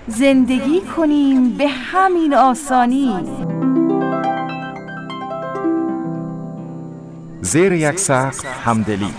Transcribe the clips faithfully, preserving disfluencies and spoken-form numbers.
زندگی کنیم به همین آسانی. زیر یک سقف همدلی،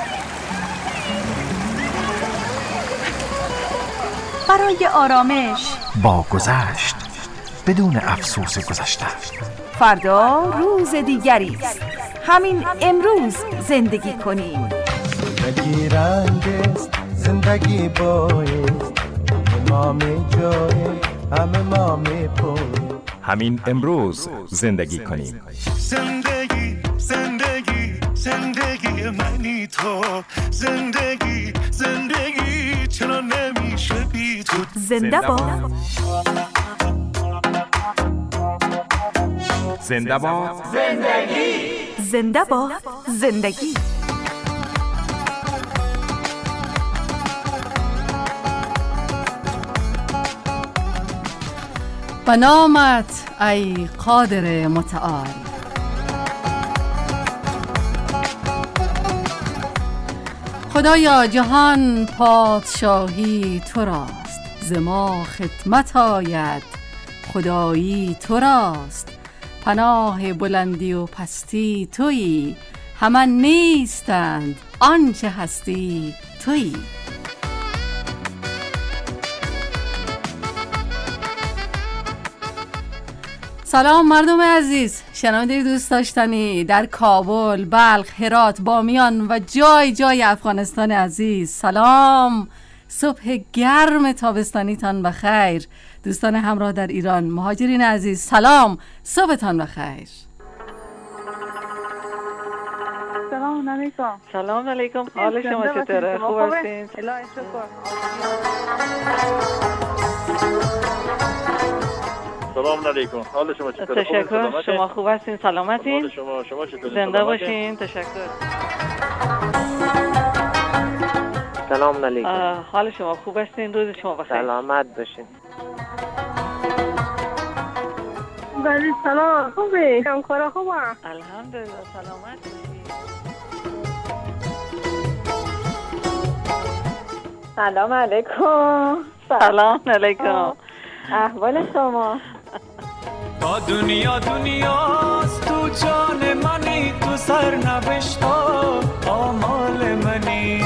برای آرامش با گذشت بدون افسوس گذشته. فردا روز دیگری است، همین امروز زندگی کنیم. زندگی رنگ است، زندگی بایست، ما می جای همه ما می پوی. همین امروز زندگی کنیم. زندگی زندگی زندگی منی تو، زندگی زندگی چرا نمیشه بی تو. زنده باد، زنده باد زندگی، زنده باد زندگی. به نامت ای قادر متعال، خدایا جهان پادشاهی تو راست، ز ما خدمت آید خدایی تو راست. پناه بلندی و پستی تویی، همه نیستند آنچه هستی تویی. سلام مردم عزیز، شنونده دوست داشتنی در کابل، بلخ، هرات، بامیان و جای جای افغانستان عزیز. سلام، صبح گرم تابستانیتان بخیر. دوستان همراه در ایران، مهاجرین عزیز، سلام، صبحتان بخیر. سلام علیکم. سلام علیکم. حال شما چطوره؟ خوب هستین؟ الهی شکر. سلام علیکم. حال شما چطوره؟ تشکر. شما خوب هستین؟ سلامتین؟ حال شما شما چطوره؟ زنده باشین. تشکر. سلام علیکم. حال شما خوب هستین؟ روز شما بخیر. سلامت باشین. بله سلام. خوبه؟ همکارا خوبه؟ الحمدلله. سلامت باشین. سلام علیکم. سلام علیکم. احوال شما؟ با دنیا دنیاست، تو جان منی، تو سرنوشتا آمال منی.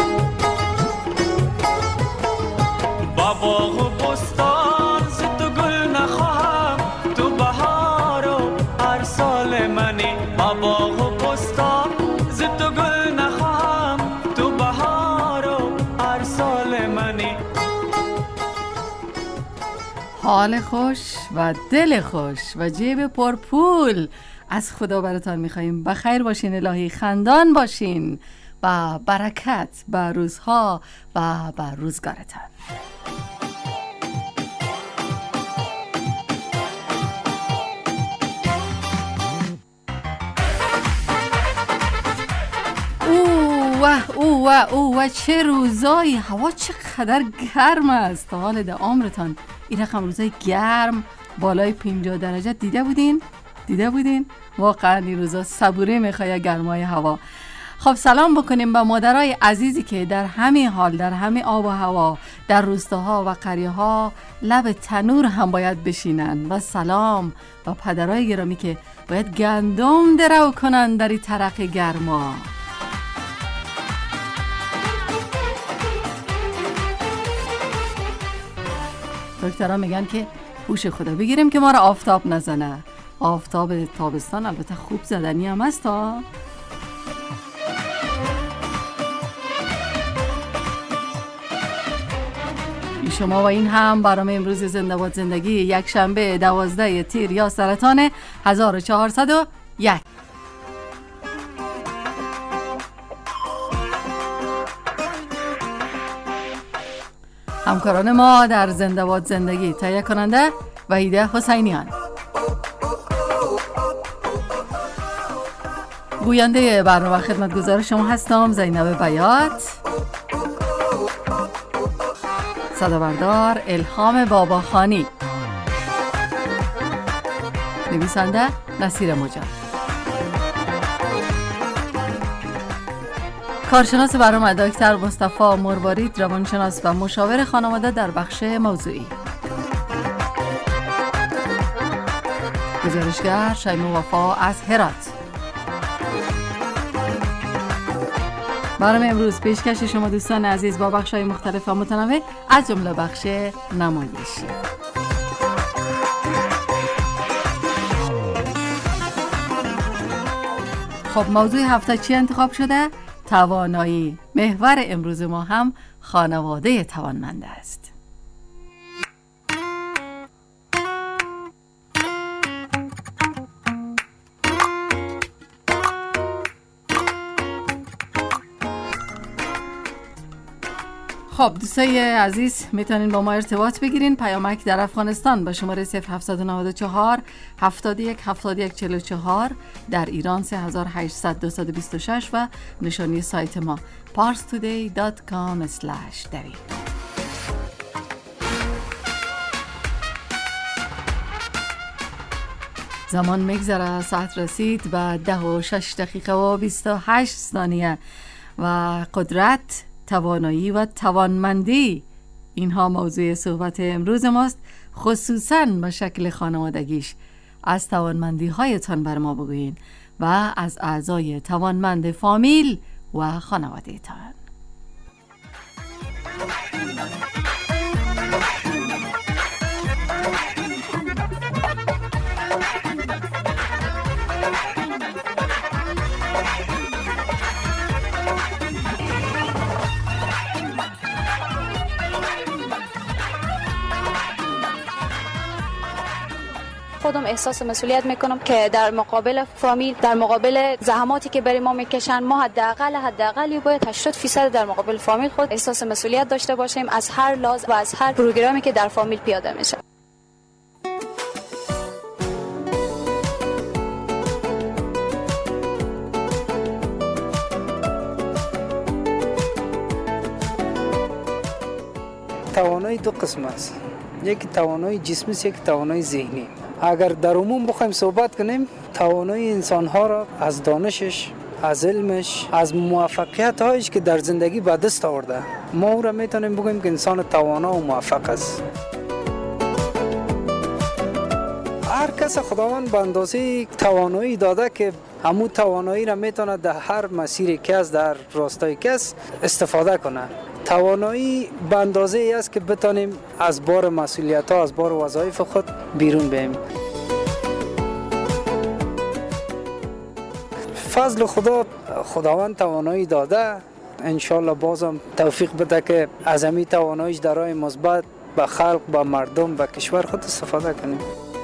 با باغ و بستان ز تو گل نخواهم، تو بهار و هر سال منی. با باغ و بستان ز تو گل نخواهم، تو بهار و هر سال منی. حال خوش و دل خوش و جیب پرپول از خدا براتان میخواییم. بخیر باشین الهی، خندان باشین و برکت به روزها و به روزگارتان. اوه اوه اوه چه روزایی، هوا چقدر گرم است. تا حال ده عمرتان این رقم روزای گرم بالای پنجاه درجه دیده بودین؟ دیده بودین؟ واقعا این روزا صبوری میخواد گرمای هوا. خب سلام بکنیم به مادرای عزیزی که در همین حال، در همین آب و هوا، در روستاها و قریه ها لب تنور هم باید بشینن. و سلام به پدرای گرامی که باید گندم درو کنن در این ترق گرما. دکترها میگن که هوش خدا بگیریم که ما را آفتاب نزنه. آفتاب تابستان البته خوب زدنی هم هست ها. شما و این هم برنامه امروز زنده باد زندگی، یک شنبه دوازده تیر یا سرطان هزار و چهارصد و یک. همکاران ما در زنده باد زندگی، تهیه کننده وحیده حسینیان، گوینده برنامه خدمتگزار شما هستم زینب بیات، صدابردار الهام باباخانی، نویسنده نصیر مجاد. کارشناس برنامه دکتر مصطفی مروارید، روانشناس و مشاور خانواده در بخش موضوعی. گزارشگر شیما وفا از هرات. برنامه امروز پیشکش شما دوستان عزیز با بخش‌های مختلف و متنوع از جمله بخش نمایشی. خب موضوع هفته چی انتخاب شده؟ توانایی. محور امروز ما هم خانواده توانمند است. خب دوستای عزیز میتونین با ما ارتباط بگیرین. پیامک در افغانستان با شماره صفر هفت نه چهار هفتاد و یک هفتاد و یک چهل و چهار، در ایران سه هزار و هشتصد دویست و بیست و شش و نشانی سایت ما پارس تودی دات کام اسلش دری. زمان میگذره، ساعت رسید به ده و شش دقیقه و بیست و هشت ثانیه و قدرت، توانایی و توانمندی اینها موضوع صحبت امروز ماست. خصوصاً به شکل خانوادگیش از توانمندی هایتان بر ما بگوین و از اعضای توانمند فامیل و خانواده تان. خودم احساس مسئولیت میکنم که در مقابل فامیل، در مقابل زحماتی که برای ما میکشن، ما حداقل حداقل باید هشتاد درصد در مقابل فامیل خود احساس مسئولیت داشته باشیم از هر لحاظ و از هر پروگرامی که در فامیل پیاده میشه. توانایی دو قسم است، یک توانایی جسمی است، یک توانایی ذهنی. اگر در عموم بخوایم صحبت کنیم، توانایی انسان‌ها را از دانشش، از علمش، از موفقیت هایش که در زندگی به دست آورده، ما او را میتونیم بگوییم که انسان توانا و موفق است. هر کس خداوند به اندازه توانایی داده که همون توانایی را میتونه در هر مسیر کس، در راستای کس استفاده کنه. توانایی به اندازه ای است که بتانیم از بار مسئولیت ها، از بار وظایف خود بیرون بیم. فضل خدا، خداوند توانایی داده، انشالله بازم توفیق بده که از همین تواناییش در راه مثبت به خلق، به مردم، به کشور خود استفاده کنیم.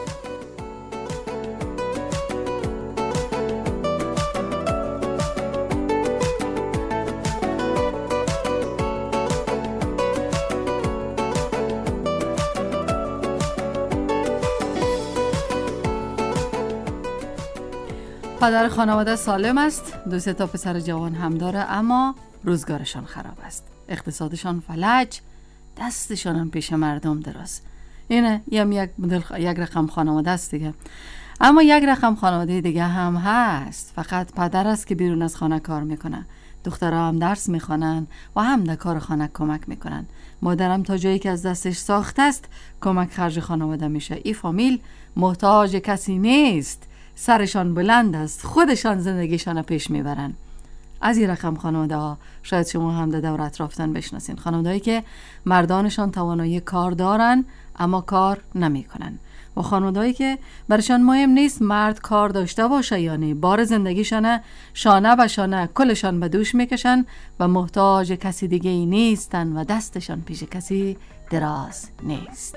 پدر خانواده سالم است، دو سه تا پسر جوان هم داره، اما روزگارشان خراب است، اقتصادشان فلج، دستشان هم پیش مردم دراز. اینه یم یک مدل یک رقم خانواده است دیگه. اما یک رقم خانواده دیگه هم هست، فقط پدر است که بیرون از خانه کار میکنه، دخترها هم درس میخوانن و هم در کار خانه کمک میکنن، مادرم تا جایی که از دستش ساخته است کمک خرج خانواده میشه. این فامیل محتاج کسی نیست، سرشان بلند است، خودشان زندگیشان پیش میبرن. از این رقم خانواده ها شاید شما هم در دور اطرافتان بشناسین، خانواده هایی که مردانشان توانایی کار دارن اما کار نمی کنن، و خانواده هایی که برشان مهم نیست مرد کار داشته باشه یا نه، بار زندگیشان شانه به شانه کلشان به دوش میکشن و محتاج کسی دیگه ای نیستن و دستشان پیش کسی دراز نیست.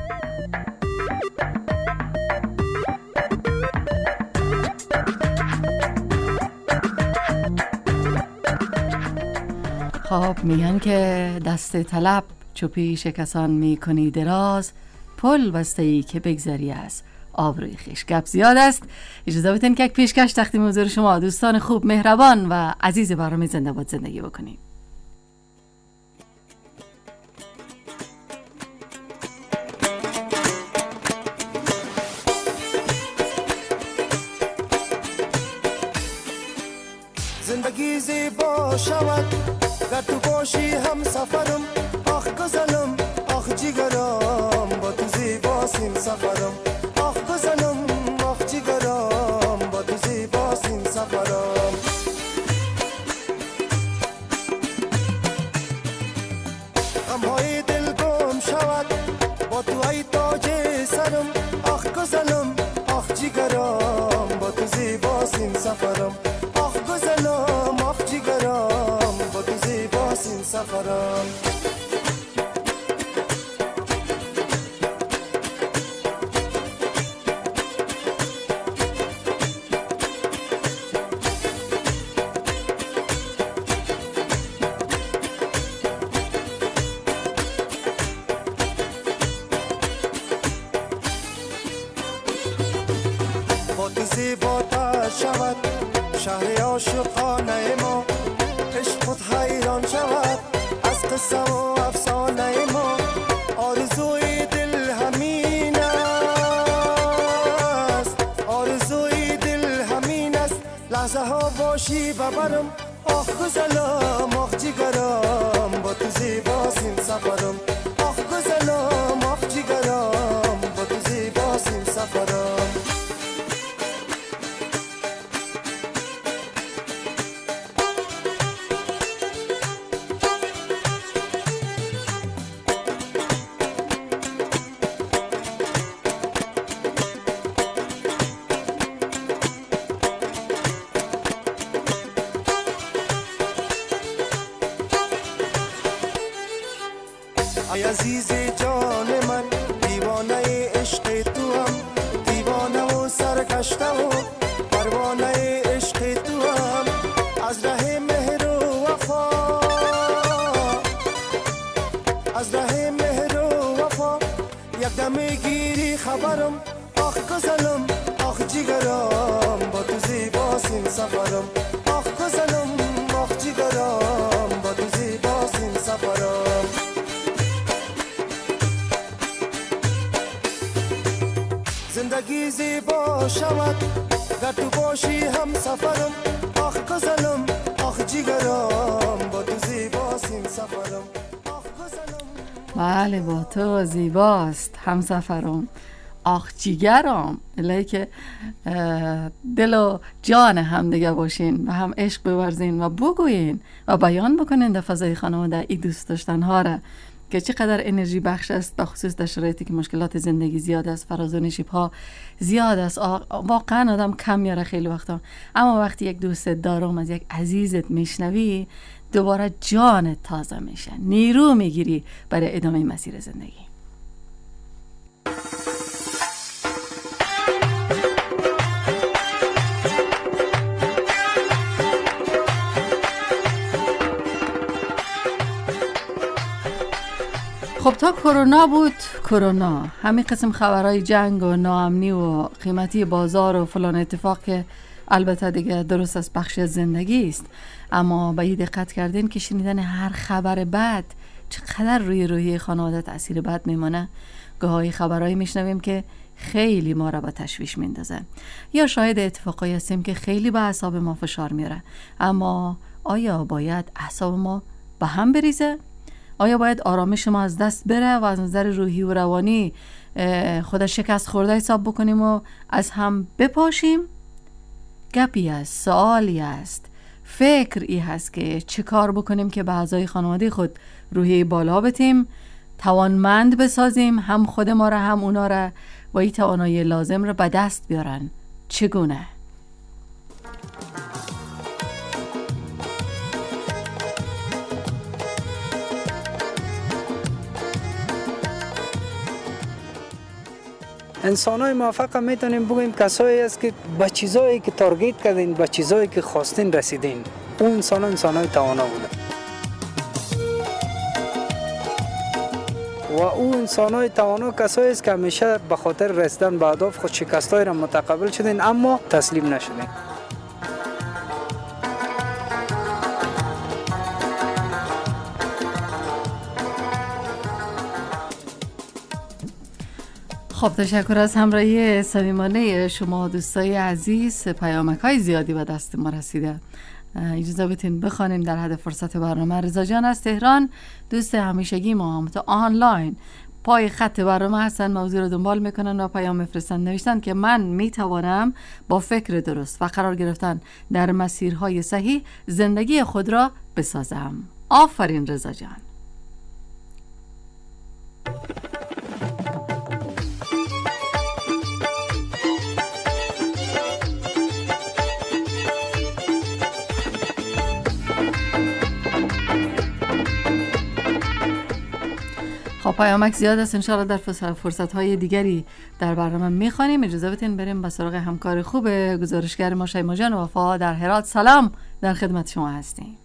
خب میگن که دست طلب چوپی شکسان میکنی دراز، پل بسته ای که بگذری از آبروی خویش. گپ زیاد است، اجازه بدین که یک پیشکش تقدیم حضور شما دوستان خوب، مهربان و عزیز برنامه زنده باد زندگی بکنیم. زندگی زیبا شود گر تو باشی هم سفرم، آخ گزنم آخ جیگرم با تو زیباسیم سفرم، آخ گزنم آخ سفرم. غمهای دل گم شود با تو ای تاج سرم. آخ گزلم آخ جگرم با تو زیباست این سفرم. آخ گزلم آخ جگرم با تو زیباست این سفرم. زیباتر شود شهر عاشقانه ما. عشق خود حیران شود از قصه و افسانه ما. آرزوی دل همین است، آرزوی دل همین است. لحظه ها باشی ببرم. آخ گزلم آخ جگرم با تو زیباست این سفرم. آخ گزلم آخ جگرم با تو زیباست این سفرم. ای عزیز جان من دیوانه عشق تو هم. دیوانه و سرگشته و پروانه عشق تو هم. از ره مهر و وفا، از ره مهر و وفا یک دم گیری خبرم. آخ گزلم آخ جگرم با تو زیباست این سفرم. آخ گزلم آخ جگرم با تو زیباست این سفرم. زندگی زیبا شود گر تو باشی هم سفرم. آخ گزلم آخ جگرم با تو زیباست این سفرم. بله با تو زیباست هم سفرم. آخ جیگرم، الهی که دل و جان هم دیگه باشین و هم عشق بورزین و بگوین و بیان بکنین در فضای خانواده ای دوست داشتن ها را که چقدر انرژی بخش است، بخصوص در شرایطی که مشکلات زندگی زیاد است، فراز و نشیب ها زیاد است. واقعا آدم کم میاره خیلی وقتا، اما وقتی یک دوست دارم از یک عزیزت میشنوی دوباره جانت تازه میشه، نیرو میگیری برای ادامه مسیر زندگی. خب تا کرونا بود، کرونا همین قسم خبرهای جنگ و ناامنی و قیمتی بازار و فلان اتفاق که البته دیگه درست از بخش زندگی است، اما به این دقت کردین که شنیدن هر خبر بد چقدر روی روحیه خانواده تأثیر بد میمونه؟ گاهی خبرهایی میشنویم که خیلی ما را به تشویش میندازه، یا شاهد اتفاقایی هستیم که خیلی به اعصاب ما فشار میاره. اما آیا باید اعصاب ما به هم بریزه؟ آیا باید آرامش ما از دست بره و از نظر روحی و روانی خود شکست خورده حساب بکنیم و از هم بپاشیم؟ گپی است، سوالی است، فکری هست که چه کار بکنیم که به اعضای خانواده خود روحی بالا بتیم، توانمند بسازیم، هم خود ما را هم اونا را، و این توانایی لازم را به دست بیارن. چگونه؟ انسان‌های موفق میتونیم بگوییم کسایی است که به چیزایی که تارگت کردین، به چیزایی که خواستین رسیدین. اون انسان‌ها انسان‌های توانا بودن و اون انسان‌های توانا کسایی است که همیشه به خاطر رسیدن به اهداف خود شکست‌های را متقبل شدین اما تسلیم نشدین. خب تشکر از همراهی صمیمانه شما دوستای عزیز. پیامک‌های زیادی به دست ما رسیده، اجازه بدین بخوانیم در حد فرصت برنامه. رضا جان از تهران، دوست همیشگی ما، هم تو آنلاین پای خط برنامه هستن، موضوع رو دنبال میکنن و پیام میفرستن. نوشتن که من میتوانم با فکر درست و قرار گرفتن در مسیرهای صحیح زندگی خود را بسازم. آفرین رضا جان. خب پیامک زیاد است، انشاءالله در فرصت های دیگری در برنامه میخوانیم. اجازه بدین بریم به سراغ همکار خوب گزارشگر ما شیما جان وفا در هرات. سلام، در خدمت شما هستیم.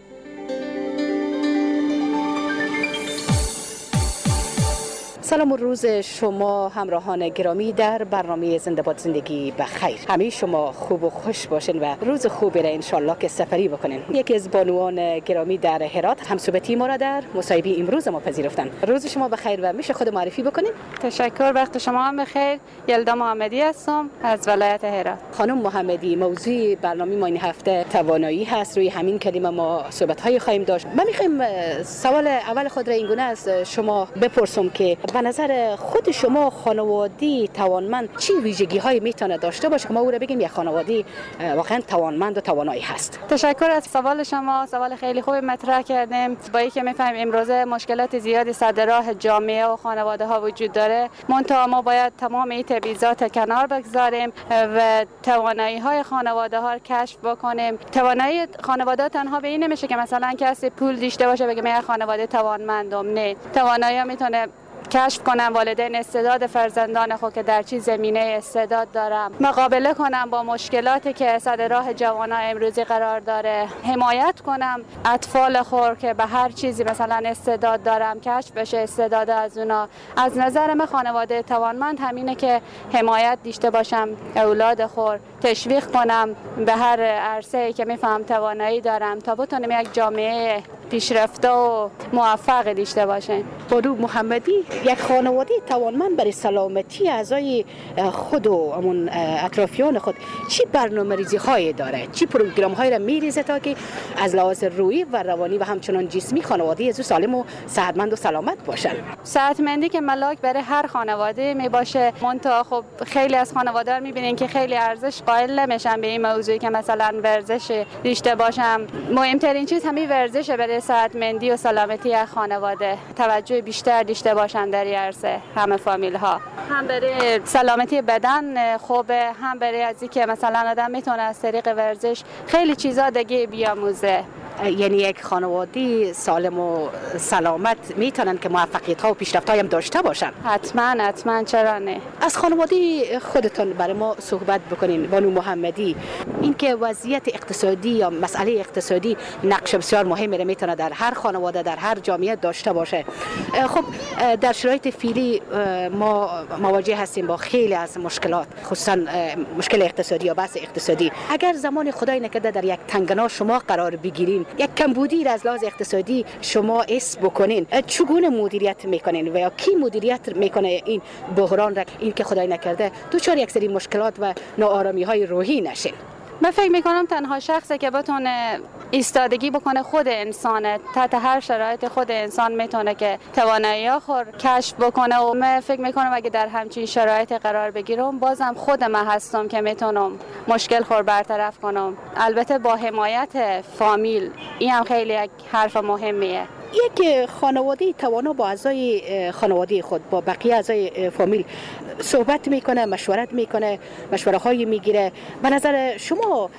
سلام و روز شما همراهان گرامی در برنامه زنده باد زندگی بخیر. همه شما خوب و خوش باشین و روز خوبی را انشالله که سفری بکنین. یکی از بانوان گرامی در هرات همصحبتی ما را در مصاحبه امروز ما پذیرفتن. روز شما بخیر و میشه خود معرفی بکنین؟ تشکر، وقت شما هم بخیر. یلدا محمدی هستم از ولایت هرات. خانم محمدی، موضوع برنامه ما این هفته توانایی هست. روی همین کلمه ما صحبت های خواهیم داشت. من میخوایم سوال اول خود را این گونه از شما بپرسم که به نظر خود شما خانوادی توانمند چی ویژگی های میتونه داشته باشه که ما او را بگیم یک خانوادی واقعا توانمند و توانایی هست؟ تشکر از سوال شما. سوال خیلی خوب مطرح کردیم. با اینکه میفهمیم امروزه مشکلات زیادی سر راه جامعه و خانواده ها وجود داره، منتها ما باید تمام این تبعیضات کنار بگذاریم و توانایی های خانواده ها رو کشف بکنیم. توانایی خانواده تنها به این نمیشه که مثلا کسی پول داشته باشه بگه من خانواده توانمندم. نه، توانایی میتونه کشف کنم والدین استعداد فرزندان خود که در چه زمینه استعداد دارم، مقابله کنم با مشکلاتی که سر راه جوانان امروزی قرار داره، حمایت کنم اطفال خود که به هر چیزی مثلا استعداد دارم کشف بشه استعداد از اونا. از نظر من خانواده توانمند همینه که حمایت داشته باشم اولاد خود، تشویق کنم به هر عرصه‌ای که میفهم توانایی دارم تا بتونم یک جامعه پیشرفته و موفق داشته باشه. بانو محمدی، یک خانواده توانمند برای سلامتی اعضای خود و همون اطرافیان خود چی برنامه‌ریزی هایی داره؟ چی پروگرام هایی را میریزه تا که از لحاظ روحی و روانی و همچنان جسمی خانواده از سالم و صحتمند و سلامت باشن؟ صحتمندی که ملاک برای هر خانواده می باشه، منتها خب خیلی از خانواده رو میبینین که خیلی ارزش قائل نمیشن به این موضوعی که مثلا ورزش داشته باشم. مهمترین چیز همین ورزشه برای صحتمندی و سلامتی خانواده. توجه بیشتر داشته باشن در این عرصه همه فامیل ها، هم برای سلامتی بدن خوبه، هم برای از اینکه مثلا آدم میتونه از طریق ورزش خیلی چیزا دیگه بیاموزه. یعنی یک خانواده سالم و سلامت میتونن که موفقیت ها و پیشرفت های هم داشته باشن؟ حتما حتما، چرا نه. از خانواده خودتون برای ما صحبت بکنین بانو محمدی. اینکه وضعیت اقتصادی یا مسئله اقتصادی نقش بسیار مهمی را میتونه در هر خانواده در هر جامعه داشته باشه. خب در شرایط فعلی ما مواجه هستیم با خیلی از مشکلات، خصوصا مشکل اقتصادی یا بحث اقتصادی. اگر زمان خدای نکرده در یک تنگنا شما قرار بگیرین، یک کمبودی را از لحاظ اقتصادی شما حس بکنین، چگونه مدیریت میکنین و یا کی مدیریت میکنه این بحران را، این که خدای نکرده دچار یک سری مشکلات و ناآرامی های روحی نشین؟ من فکر میکنم تنها شخصی که بتونه ایستادگی بکنه خود انسانه. تحت هر شرایط خود انسان میتونه که توانایی خود کشف بکنه و من فکر میکنم اگه در همچین شرایط قرار بگیرم بازم خود من هستم که میتونم مشکل خود برطرف کنم. البته با حمایت فامیل، این هم خیلی یک حرف مهمیه. یک خانواده توانا با اعضای خانواده خود با بقیه اعضای فامیل صحبت میکنه، مشورت میکنه، مشوره هایی میگیره. به نظر شما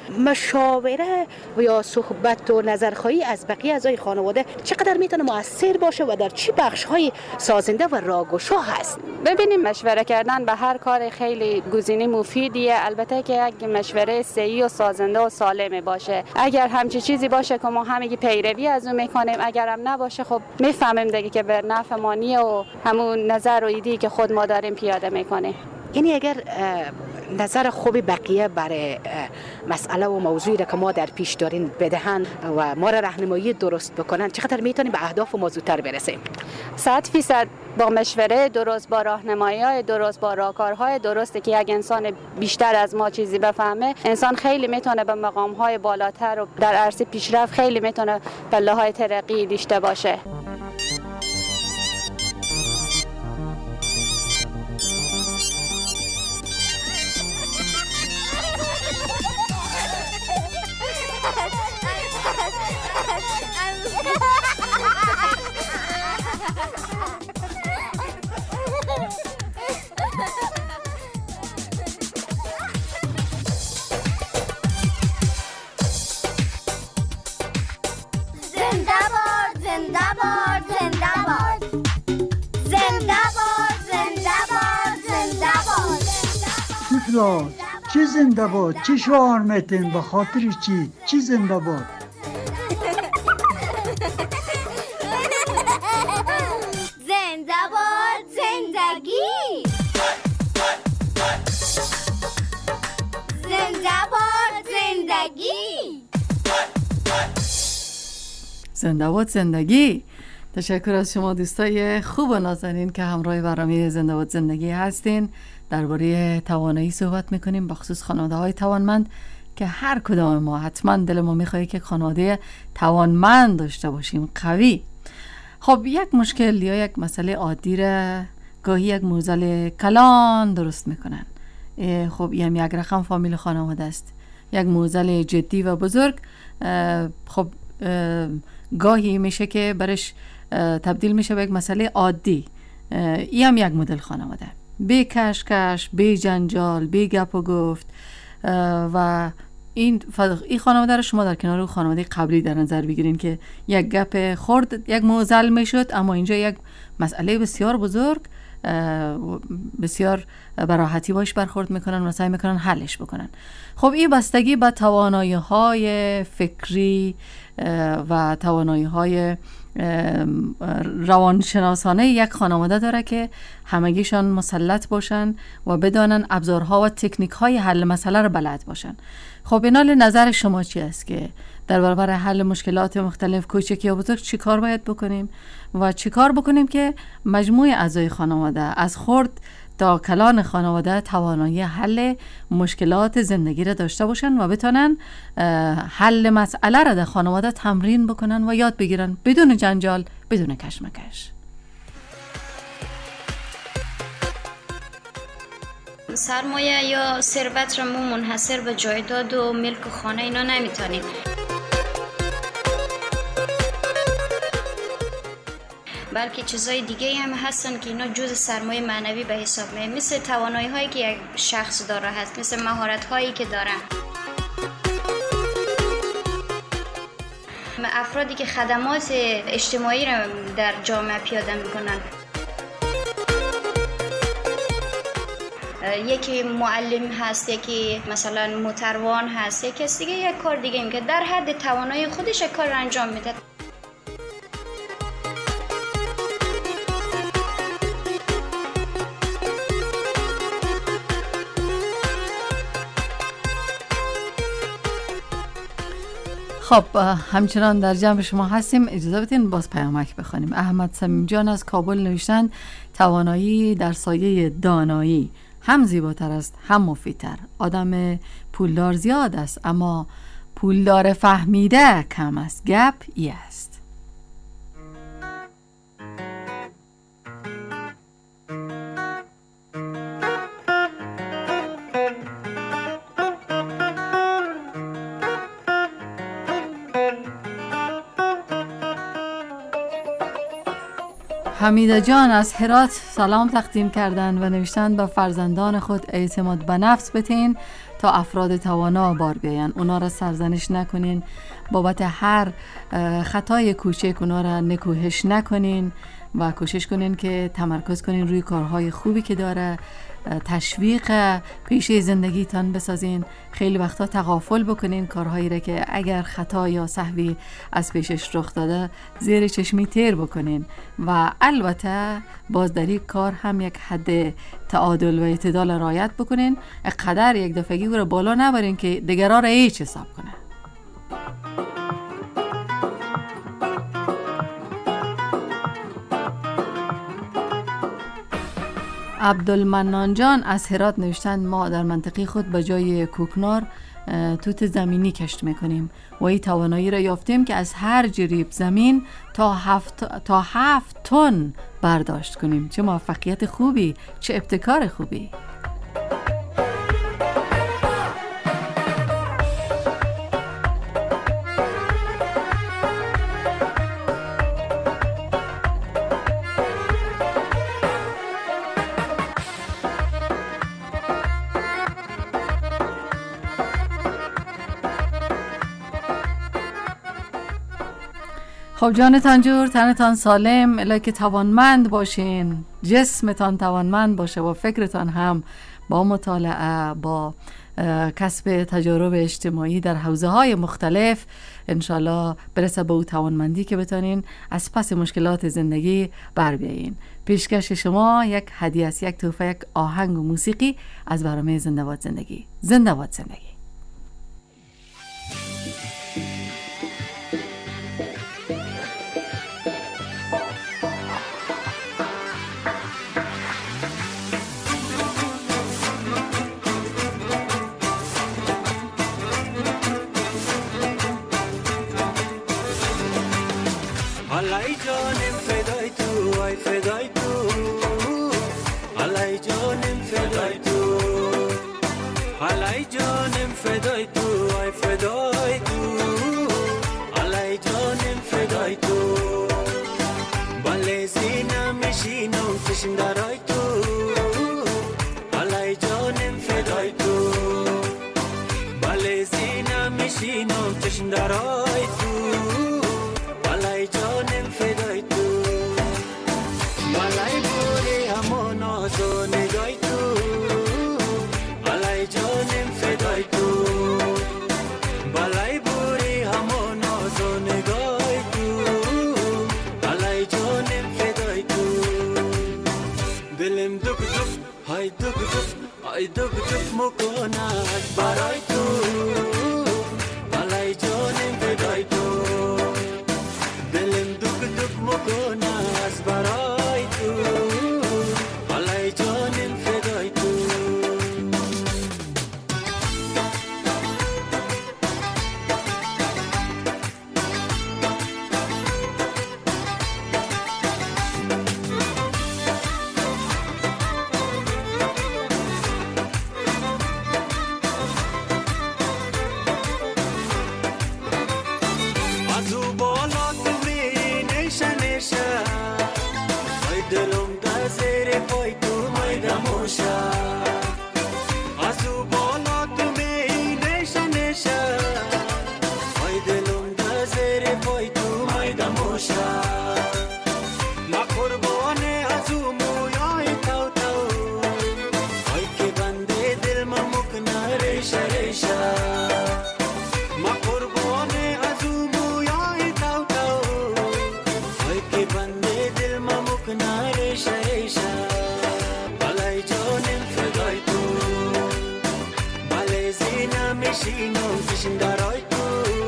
مشاوره و یا صحبت و نظرخواهی از بقیه اعضای خانواده چقدر میتونه مؤثر باشه و در چی بخش های سازنده و راهگشا هست؟ ببینیم مشوره کردن به هر کار خیلی گزینه مفیدیه، البته که یک مشوره صحیح و سازنده و سالم باشه. اگر همچی چیزی باشه که ما همگی پیروی از اون میکنیم، اگر هم باشه خب میفهمیم دیگه که به نفع ما نیه و همون نظر و ایدی که خود ما داریم پیاده میکنه. یعنی اگر نظر خوب بقیه برای مسئله و موضوعی را که ما در پیش داریم بدهند و ما را راهنمایی درست بکنن، چقدر میتونیم به اهداف ما زودتر برسیم؟ صد فیصد با مشوره درست، با راهنمایی‌های درست، با راهکارهای درستی که یک انسان بیشتر از ما چیزی بفهمه، انسان خیلی میتونه به مقام‌های بالاتر و در عرصه پیشرفت خیلی میتونه پله‌های ترقی داشته باشه. افتاد چی زنده باد؟ چی شعار میتین؟ به خاطر چی؟ چی زنده باد؟ زنده باد زندگی، زنده باد زندگی، زنده باد زندگی. تشکر از شما دوستای خوب و نازنین که همراه برنامه زنده باد زندگی هستین. درباره توانایی صحبت میکنیم، بخصوص خانواده های توانمند که هر کدام ما حتما دل ما میخواد که خانواده توانمند داشته باشیم، قوی. خب یک مشکل یا یک مسئله عادی را گاهی یک موزل کلان درست میکنن. خب این یک رقم فامیل خانواده است، یک موزل جدی و بزرگ. خب گاهی میشه که برش تبدیل میشه به یک مسئله عادی. این هم یک مدل خانواده، بی کشکش، بی جنجال، بی گپ و گفت. و این این خانواده رو شما در کنار خانواده قبلی در نظر بگیرین که یک گپ خرد یک موزل میشد، اما اینجا یک مسئله بسیار بزرگ، بسیار براحتی باش برخورد میکنن و سعی میکنن حلش بکنن. خب این بستگی به توانایی های فکری و توانایی های روانشناسانه یک خانواده داره که همگیشان مسلط باشن و بدانن ابزارها و تکنیک های حل مسئله رو بلد باشن. خب اینال نظر شما چی است که در برابر حل مشکلات مختلف کوچک یا بزرگ چی کار باید بکنیم و چی کار بکنیم که مجموع اعضای خانواده از خرد تا کلان خانواده توانایی حل مشکلات زندگی را داشته باشن و بتونن حل مسئله را در خانواده تمرین بکنن و یاد بگیرن بدون جنجال، بدون کشمکش. سرمایه یا ثروت را ما منحصر به جایداد و ملک و خانه اینا نمیتونیم. بلکه چیزای دیگه هم هستن که اینا جز سرمایه معنوی به حساب میاد، مثل توانایی هایی که یک شخص داره هست، مثل مهارت هایی که داره. افرادی که خدمات اجتماعی را در جامعه پیاده میکنن، یکی معلم هست، یکی مثلا موتروان هست، یکی کس دیگه یک کار دیگه میکنه، در حد توانایی خودش کار را انجام میده. خب همچنان در جمع شما هستیم. اجازه بدین باز پیامک بخونیم. احمد صمیم جان از کابل نوشتن توانایی در سایه دانایی هم زیباتر است هم مفیدتر. آدم پولدار زیاد است اما پولدار فهمیده کم است. گپ ای است. حمیده جان از هرات سلام تقدیم کردن و نوشتن به فرزندان خود اعتماد به نفس بتین تا افراد توانا بار بیاین. اونا را سرزنش نکنین، بابت هر خطای کوچک اونا را نکوهش نکنین و کوشش کنین که تمرکز کنین روی کارهای خوبی که داره، تشویق پیشه زندگیتان بسازین. خیلی وقتا تغافل بکنین کارهایی را که اگر خطا یا سهوی از پیشش رخ داده زیر چشمی تیر بکنین و البته باز در این کار هم یک حد تعادل و اعتدال رعایت بکنین. قدر یک دفعگی او را بالا نبرین که دیگران را هیچ حساب کنه. عبدالمنان جان از هرات نوشتن ما در منطقه خود به جای کوکنار توت زمینی کشت میکنیم و این توانایی را یافتیم که از هر جریب زمین تا هفت تا هفت تن برداشت کنیم. چه موفقیت خوبی، چه ابتکار خوبی. خب جانتان جور، تنتان سالم، الهی که توانمند باشین، جسمتان توانمند باشه و فکرتان هم با مطالعه، با کسب تجارب اجتماعی در حوزه های مختلف انشالله برسه به او توانمندی که بتانین از پس مشکلات زندگی بر بیایین. پیشکش شما یک هدیه است، یک تحفه، یک آهنگ و موسیقی از برنامه زنده باد زندگی. زنده باد زندگی. علای جانم فدای تو، ای فدای تو، علای جانم فدای تو، علای جانم فدای تو، ای فدای تو، علای جانم فدای تو، بله زینم میشینم چشم درای تو، علای جانم فدای تو، بله زینم میشینم چشم درای تو، علای جانم فدای تو، بالای بوری همون آزو نگای تو، علای جانم فدای تو، بالای بوری همون آزو نگای تو، علای جانم فدای تو، دلم دک دک های دک دک های دک دک مکند برای تو، علای جانم فدای تو، دلم دک دک مکند از برای تو، علای جانم فدای تو. از او بالا تو می نیشه نیشه، ای دلم در زیر پای تو میدموشه، از او بالا تو می نیشه نیشه، ای دلم در زیر پای تو میدموشه، ما قربان از او مویای تو تو، ای که بنده دل ما مکنه ریشه ریشه، ما قربان از او مویای تو تو، ای که بنده دل ما مکنه ریشه ریشه، علای جانم فدای تو، بله زینم میشینم چشم درای تو،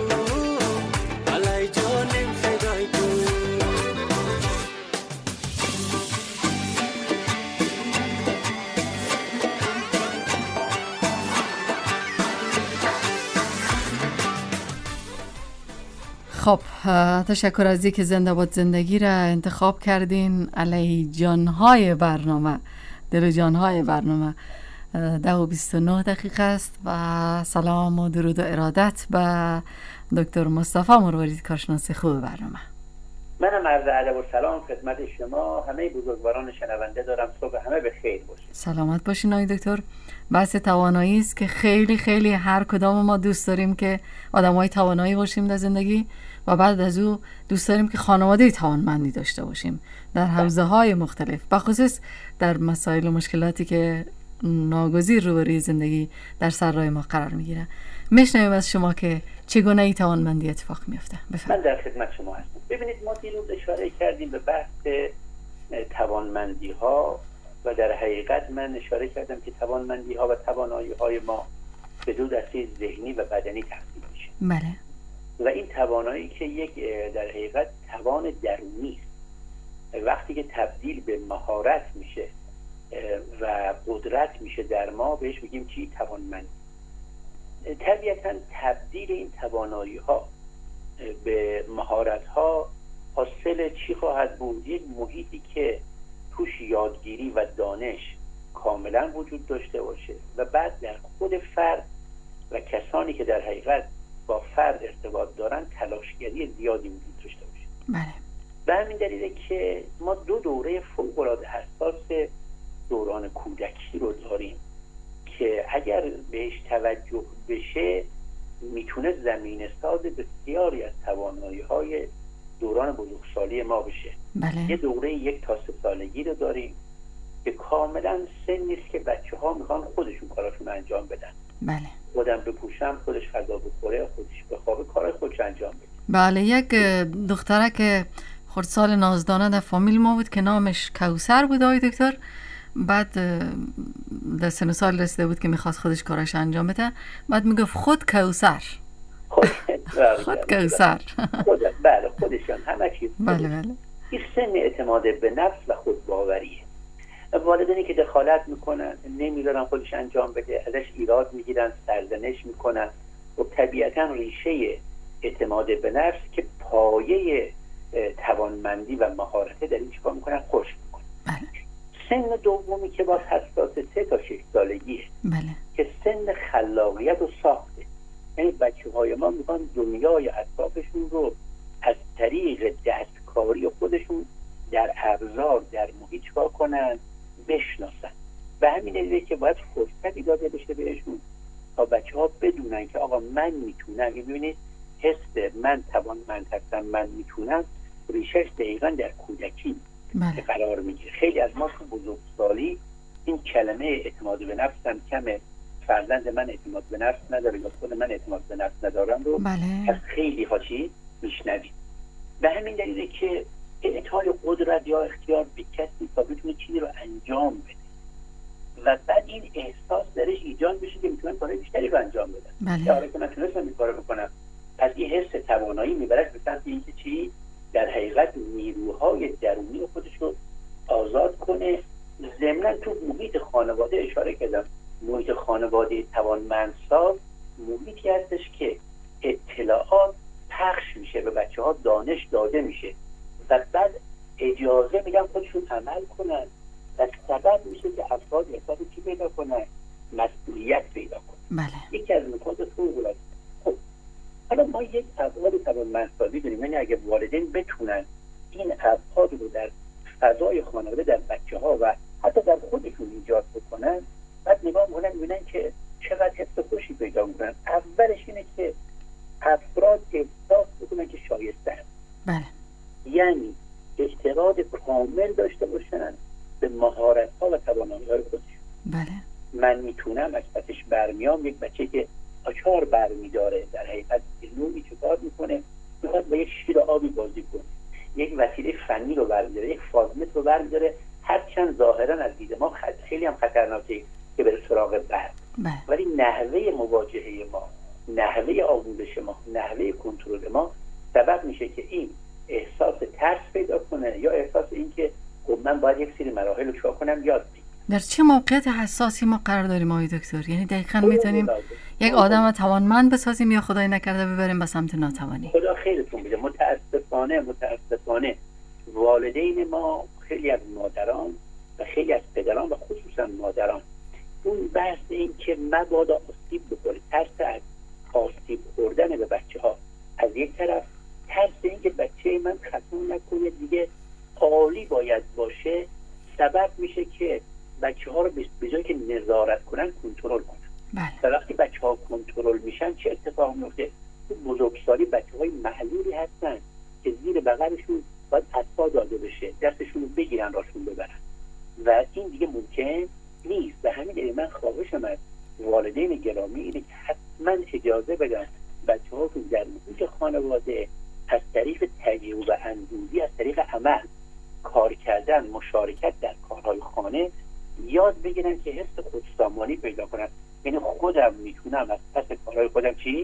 علای جانم فدای تو. خب تشکر از اینکه زنده باد زندگی را انتخاب کردین. علی جانهای برنامه، دل جانهای برنامه ده و بیست و نه دقیقه است و سلام و درود و ارادت به دکتر مصطفی مروردی، کارشناس خوب برنامه. منم عرض ادب و سلام خدمت شما همه بزرگواران شنونده دارم. صبح همه به خیر باشید. سلامت باشین آقای دکتر. بحث توانایی است که خیلی خیلی هر کدام ما دوست داریم که آدمای توانایی باشیم در زندگی و بعد از او دوست داریم که خانواده توانمندی داشته باشیم در حوزه‌های مختلف، بخصوص در مسائل و مشکلاتی که ناگزیر روبروی زندگی در سرای ما قرار میگیره. میشنویم از شما که چگونه ای توانمندی اتفاق میفته. من در خدمت شما هستم. ببینید ما دیروز اشاره کردیم به بحث توانمندی ها و در حقیقت من اشاره کردم که توانمندی ها و توانایی های ما به دو دسته ذهنی و بدنی تقسیم میشه. بله. و این توانایی که یک در حقیقت توان درونی است، وقتی که تبدیل به مهارت میشه و قدرت میشه در ما بهش میگیم چی؟ توانمندی. طبیعتاً تبدیل این توانایی ها به مهارت ها حاصل چی خواهد بود؟ یک محیطی که توش یادگیری و دانش کاملا وجود داشته باشه و بعد در خود فرد و کسانی که در حقیقت با فرد ارتباط دارن تلاشگری زیادی وجود داشته باشه. بله. به همین دلیله که ما دو دوره فوق‌العاده حساس دوران کودکی رو داریم که اگر بهش توجه بشه میتونه زمینه ساز بسیاری از توانایی های دوران بزرگسالی ما بشه. بله. یه دوره یک تا سه سالگی رو داریم که کاملا سن نیست که بچه ها میخوان خودشون کاراشون انجام بدن. بله. خودم بپوشم، خودش غذا بخوره، خودش بخوابه، کارای خودش انجام بده. بله. یک دختره که خردسال نازدانه در فامیل ما بود که نامش کوثر بود آقای دکتر. بعد در سن و سال رسیده بود که میخواست خودش کارش انجام بده. بعد میگفت خود کوثر. خود کوثر. خودت. بله خودشان همه چیز. بله بله. این سن اعتماد به نفس و خودباوریه. والدینی که دخالت میکنن، نمیذارن خودش انجام بده، ازش ایراد میگیرن، سرزنش میکنن و طبیعتا ریشه اعتماد به نفس که پایه توانمندی و مهارته در این چیکار میکنن؟ خشک میکنن. بله. سن دومی که باز حساس سه تا شش سالگیه. بله. که سن خلاقیت و ساخته. یعنی بچه های ما میخوان دنیای اطرافشون رو از طریق دستکاری خودشون در ابزار در محیط چیکار کنن؟ بشناسن. و همین دلیله که باید فرصتی داده بشه بهشون تا بچه ها بدونن که آقا من میتونم. ببینید حس من توانمند هستم، من میتونم، ریشش دقیقا در کودکی بله. قرار میگیره. خیلی از ما تو بزرگسالی این کلمه اعتماد به نفس هم کمه، فرزند من اعتماد به نفس نداره یا خود من اعتماد به نفس ندارم رو بله. از خیلی ها چی میشنویم. به همین دلیله که اعطای قدرت یا اختیار به کسی تا بتونه چیزی رو انجام بده و بعد این احساس درش ایجاد بشه که میتونم کارهای بیشتری رو انجام بدم. بله. آره که من تونستم این کارو بکنم. پس این حس توانایی میبرش به سمت اینکه چی؟ در حقیقت نیروهای درونی خودش رو آزاد کنه. ضمناً تو محیط خانواده اشاره کردم، محیط خانواده توانمندساز محیطی هستش که اطلاعات پخش میشه، به بچه ها دانش داده میشه و بعد اجازه میدن خودشون عمل کنن و سبب میشه که افراد احساس چی پیدا کنن؟ مسئولیت پیدا کنن. بله. یکی از نکات فوق‌العاده. خب حالا ما یک ابعاد توانمندسازی داریم، یعنی اگه والدین بتونن این ابعاد رو در فضای خانواده در بچه ها و حتی در خودشون ایجاد بکنن، بعد نگاه میکنن میبینن که چقدر حس خوشی پیدا میکنن. اولش اینه که افراد احساس بکنن که شایسته هستن. بله. یعنی اعتقاد کامل داشته باشن به مهارت ها و توانایی های خودشون. بله. من میتونم، از پسش برمیام. یک بچه که آچار برمیداره در حقیقت نوعی چه کار میکنه؟ میخواد با یک شیر آبی بازی کنه، یک وسیله فنی رو برمیداره، یک فازمت رو برمیداره، هرچند ظاهرا از دید ما خیلی هم خطرناکه که بره سراغ برد. ولی نحوه مواجهه ما، نحوه آموزش ما، نحوه کنترل ما سبب میشه که این احساس ترس پیدا کنه یا احساس این که خب من باید یک سری مراحل رو چیکار کنم یاد بگیرم. در چه موقعیت حساسی ما قرار داریم آقای دکتر؟ یعنی دقیقاً میتونیم یک آدم توانمند بسازیم یا خدای نکرده ببریم به سمت ناتوانی؟ خدا خیرتون بده. متاسفانه متاسفانه والدین ما، خیلی از مادران و خیلی از پدران و خصوصا مادران، اون بحث این که مبادا آسیب بخوره، ترس از آسیب خوردن به بچه ها از یک طرف، ترس این که بچه من خطا نکنه دیگه عالی باید باشه، سبب میشه که بچه ها رو به جای که نظارت کنن کنترل کنن. بله. وقتی بچه ها کنترل میشن چه اتفاق میفته؟ تو بزرگسالی بچه های معلولی هستن که زیر بغلشون باید عصا داده بشه، دستشون رو بگیرن راشون ببرن و این دیگه ممکن نیست. به همین دلیل من خواهشم از والدین گرامی اینه که حتما اجازه بدن بچه ها رو در محیط خانواده از طریق تجربه و اندوزی، از طریق عمل، کار کردن، مشارکت در کارهای خانه یاد بگیرن که حس خودسامانی پیدا کنن. یعنی خودم میتونم از پس کارهای خودم چی؟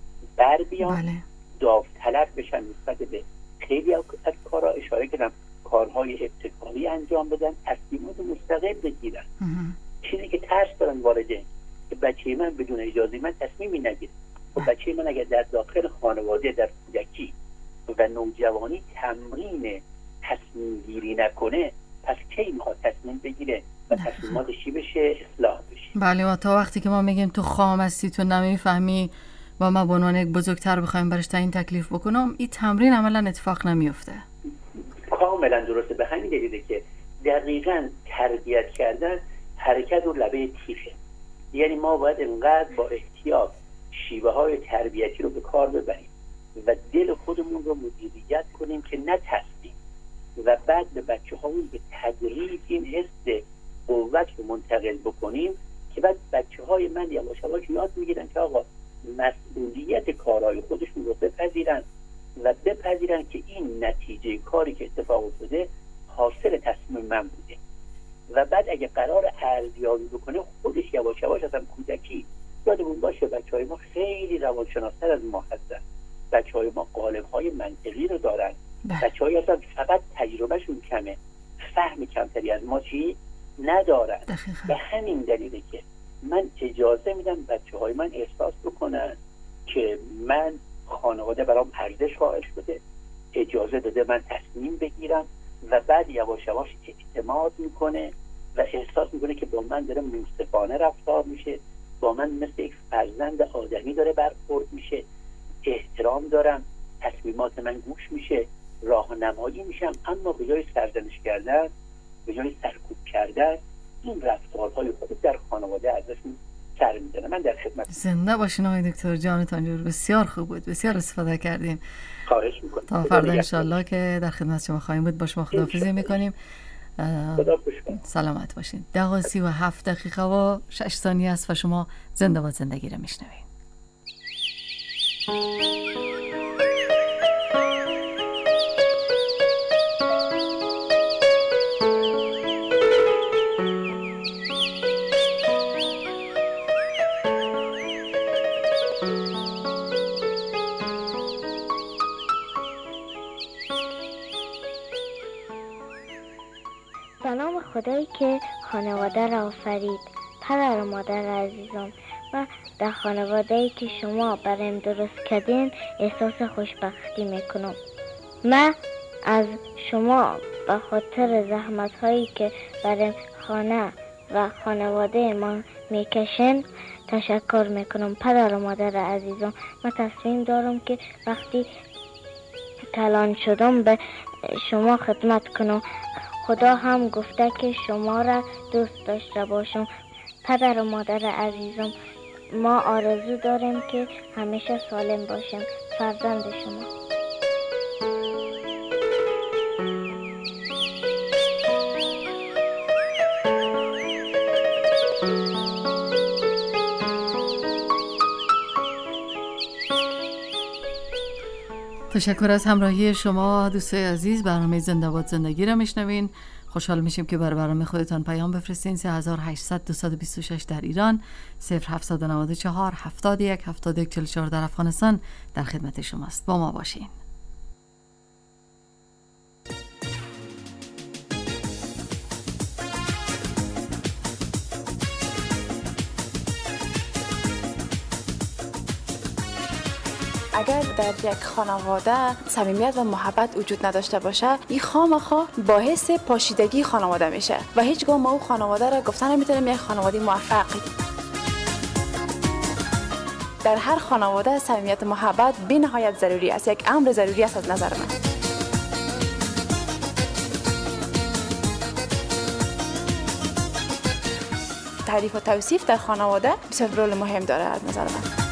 بر بیام. بله. داوطلب بشن نسبت به خیلی از کارها. اشاره کردم کارهای ابتکاری انجام بدن، تصمیمات مستقل بگیرن. چیزی که ترس دارن والدین که بچه من بدون اجازه من تصمیمی نگیره. و بچه من اگر در داخل خانواده در کودکی و نوجوانی تمرین تصمیم گیری نکنه، پس کی میخواد تصمیم بگیره و تصمیماتش چی بشه؟ اصلاح بشه. بله. و تا وقتی که ما میگیم تو خام هستی، تو نمیفهمی و ما به عنوان یک بزرگتر بخوایم برش تعیین تکلیف بکنم، این تمرین عملا اتفاق نمیفته. کاملا درسته. به همین دلیله که دقیقاً تربیت کردن حرکت رو لبه تیغه. یعنی ما باید انقدر با احتیاط شیوه های تربیتی رو به کار ببریم و دل خودمون رو مدیریت کنیم که نترسیم و بعد به بچه هامون به تدریج این حس قوت رو منتقل بکنیم که بعد بچه های من یواش یواش یاد میگیرن که آقا مسئولیت کارهای خودشون رو بپذیرن و بپذیرن که این نتیجه کاری که اتفاق افتاده حاصل تصمیم من بوده و بعد اگه قرار ارزیابی بکنه خودش یواش یواش از هم کودکی یادمون باشه بچه های ما خیلی روانشناستر از ما هستن. بچه های ما قالب های منطقی رو دارن. بچه های هستن فقط تجربهشون کمه، فهم کمتری از ما چی ندارن. به همین دلیله که من اجازه میدم بچه های من احساس بکنن که من خانواده برام ارزش قائل شده، اجازه داده من تصمیم بگیرم و بعد یواش یواش اعتماد میکنه و احساس میکنه که با من داره منصفانه رفتار میشه، با من مثل یک فرزند آدمی داره برخورد میشه، احترام دارم، تصمیمات من گوش میشه، راهنمایی میشم. اما به جای سرزنش کردن، به جای سرکوب کردن، این رفتارهای خوب در خانواده ازشون سر میزنه. من در خدمت. زنده باشین آقای دکتر، جانتان جور، بسیار خوب بود، بسیار استفاده کردیم. خواهش میکنم. تا فردا انشالله که در خدمت شما خواهیم بود. با شما خداحافظی میکنیم. سلامت باشین. ده و سی و هفت دقیقه و شش ثانیه است و شما زنده باد زندگی رو میشنوید. سلام خدایی که خانواده را آفرید. پدر و مادر عزیزم، و در خانواده‌ای که شما برایم درست کردین احساس خوشبختی میکنم. من از شما به خاطر زحمت هایی که برای خانه و خانواده ما میکشن تشکر میکنم. پدر و مادر عزیزم، من تصمیم دارم که وقتی کلان شدم به شما خدمت کنم. خدا هم گفته که شما را دوست داشته باشم. پدر و مادر عزیزم، ما آرزو داریم که همیشه سالم باشیم. فرزند شما. تشکر از همراهی شما دوستای عزیز. برنامه زنده باد زندگی را میشنوین. خوشحال میشیم که برای برنامه خودتان پیام بفرستین. سه هزار و هشتصد دویست و بیست و شش در ایران، صفر هفتصد و نود و چهار هفتاد و یک هفتاد و یک چهل و چهار در افغانستان در خدمت شماست. با ما باشین. اگر در یک خانواده صمیمیت و محبت وجود نداشته باشه، این خامخا باعث پاشیدگی خانواده میشه و هیچگاه ما اون خانواده را گفتن نمیتونیم یک خانواده موفقی. در هر خانواده صمیمیت و محبت بی نهایت ضروری است، یک امر ضروری است از نظر من. تعریف و توصیف در خانواده بسیار رول مهم داره از نظر من.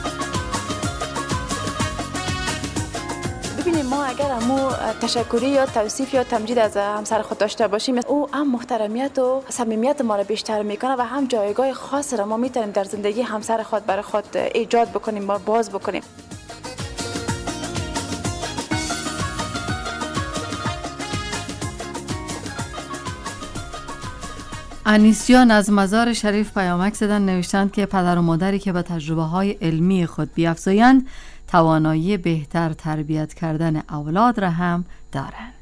ببینیم ما اگر امو تشکری یا توصیف یا تمجید از همسر خود داشته باشیم، او هم محترمیت و صمیمیت ما را بیشتر میکنه و هم جایگاه خاص را ما میتونیم در زندگی همسر خود برای خود ایجاد بکنیم و باز بکنیم. انیس جان از مزار شریف پیامک زدن، نوشتند که پدر و مادری که به تجربه های علمی خود بیافزایند توانایی بهتر تربیت کردن اولاد را هم دارند.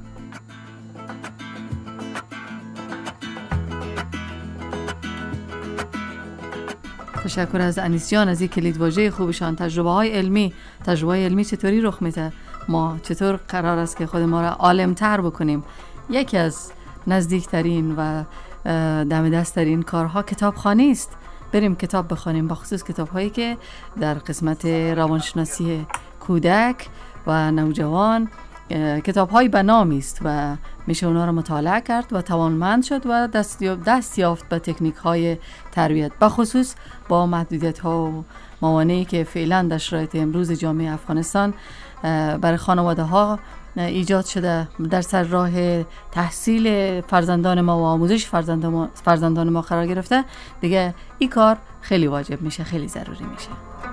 تشکر از انیس جان از این کلیدواژه خوبشان. تجربه های علمی، تجربه های علمی چطوری رخ میده؟ ما چطور قرار است که خود ما را عالم‌تر بکنیم؟ یکی از نزدیکترین و دم دستترین کارها کتابخوانی است. بریم کتاب بخونیم، بخصوص کتاب هایی که در قسمت روانشناسی کودک و نوجوان کتاب های به نامی است و میشه اونا رو مطالعه کرد و توانمند شد و دست یافت به تکنیک های تربیت، بخصوص با محدودیت ها و موانعی که فعلا در شرایط امروز جامعه افغانستان برای خانواده ها ایجاد شده در سر راه تحصیل فرزندان ما و آموزش فرزندان ما, فرزندان ما قرار گرفته، دیگه این کار خیلی واجب میشه، خیلی ضروری میشه.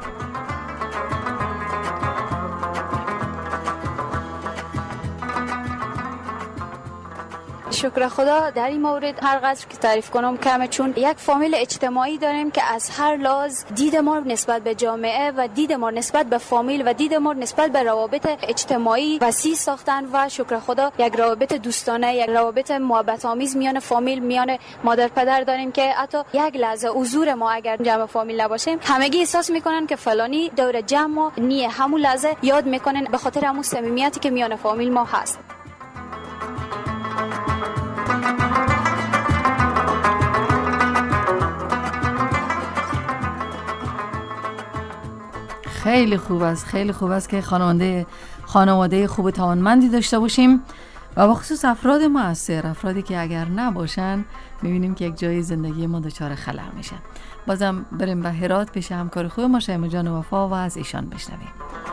شکر خدا در این مورد هر قدر که تعریف کنم کمه، چون یک فامیل اجتماعی داریم که از هر لحاظ دید ما نسبت به جامعه و دید ما نسبت به فامیل و دید ما نسبت به روابط اجتماعی وسیع ساختن و شکر خدا یک روابط دوستانه، یک روابط محبت آمیز میان فامیل، میان مادر پدر داریم که حتی یک لحظه حضور ما اگر جمع فامیل نباشیم همگی احساس میکنن که فلانی دور جمع نیه، همون لحظه یاد میکنن به خاطر همون صمیمیتی که میان فامیل ما هست. خیلی خوب است، خیلی خوب است که خانواده خانواده خوب توانمندی داشته باشیم و به خصوص افراد مؤثر، افرادی که اگر نباشن میبینیم که یک جای زندگی ما دچار خلأ میشه. بازم بریم به هرات پیش همکار خوب ما شیما جان وفا و از ایشان بشنویم.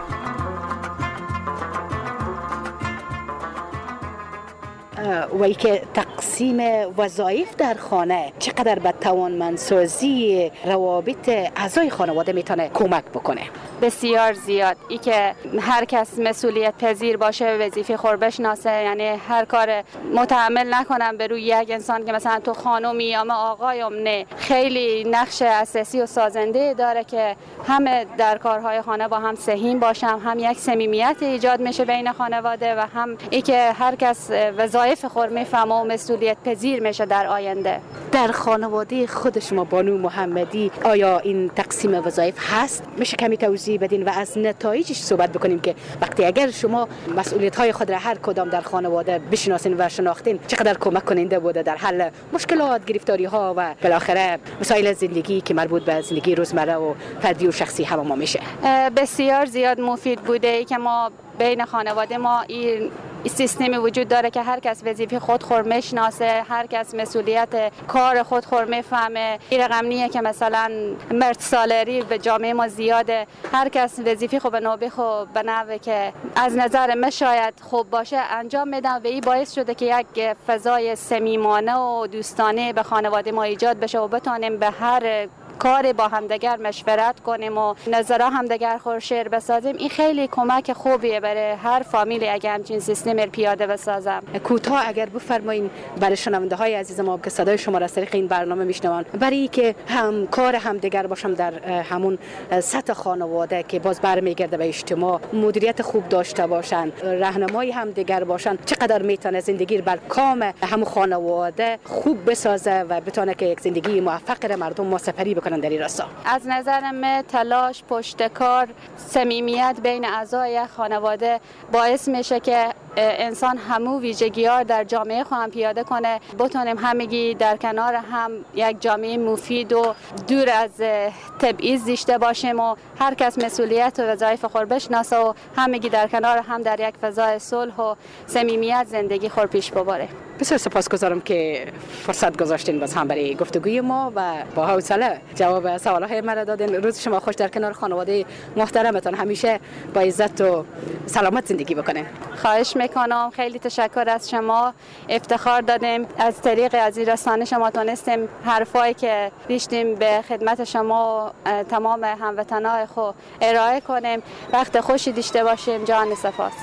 و ای که تقسیم وظایف در خانه چقدر به توانمندسازی روابط اعضای خانواده میتونه کمک بکنه؟ بسیار زیاد. ای که هر کس مسئولیت پذیر باشه، وظیفه خور بشناسه، یعنی هر کار متحمل نکنم به روی یک انسان که مثلا تو خانومی یا ما آقایم، نه، خیلی نقش اساسی و سازنده داره که همه در کارهای خانه با هم سهیم باشم، هم یک صمیمیت ایجاد میشه بین خانواده و هم ای که هر کس وظایف خور میفهمه و مسئولیت پذیر میشه در آینده. در خانواده خود شما بانو محمدی آیا این تقسیم وظایف هست؟ میشه کمی توضیح بدین و از نتایجش صحبت بکنیم که وقتی اگر شما مسئولیت های خود را هر کدام در خانواده بشناسین و شناختین چقدر کمک کننده بوده در حل مشکلات، گرفتاری ها و بالاخره مسائل زندگی که مربوط به زندگی روزمره و فردی و شخصی هم ما میشه؟ بسیار زیاد مفید بوده که ما بین خانواده ما این سیستمی وجود داره که هر کس وظیفه خود خور میشناسه، هر کس مسئولیت کار خود خور میفهمه. این رقم نیه که مثلا مرد سالری به جامعه ما زیاده، هر کس وظیفه خود به نوبه خود به نوع که از نظر من شاید خوب باشه انجام میدن و این باعث شده که یک فضای صمیمانه و دوستانه به خانواده ما ایجاد بشه و بتونیم به هر کار با همدیگر مشورت کنیم و نظرها همدیگر خور شیر بسازیم. این خیلی کمک خوبیه برای هر فامیلی اگه همچین سیستم پیاده بسازم. کوتاه اگر بفرمایین برای شنونده های عزیز ما که صدای شما را از طریق این برنامه میشنوان، برای که هم کار همدیگر باشم در همون سطح خانواده که باز برمیگرده به اجتماع، مدیریت خوب داشته باشن، راهنمای همدیگر باشن، چقدر میتونه زندگی بر کام همون خانواده خوب بسازه و بتونه که یک زندگی موفق مردم ما سپری بکنن در این راستا. از نظر من تلاش، پشتکار، صمیمیت بین اعضای خانواده باعث میشه که انسان همو ویژگی‌ها در جامعه خود هم پیاده کنه، بتونیم همگی در کنار هم یک جامعه مفید و دور از تبعیض داشته باشیم و هر کس مسئولیت و وظایف خود بشناسه و همگی در کنار هم در یک فضای صلح و صمیمیت زندگی خود پیش ببره. بسیار سپاسگزارم که فرصت گذاشتین باز هم برای گفتگوی ما و با حوصله جواب سوال‌های مرا دادین. روز شما خوش در کنار خانواده محترمتان همیشه با عزت و سلامت زندگی بکنین. خواهش میکنم، خیلی تشکر از شما، افتخار دادیم از طریق از این رسانه شما تونستیم حرفایی که داشتیم به خدمت شما و تمام هموطنان خود ارائه کنیم. وقت خوشی داشته باشیم. جان سپاس.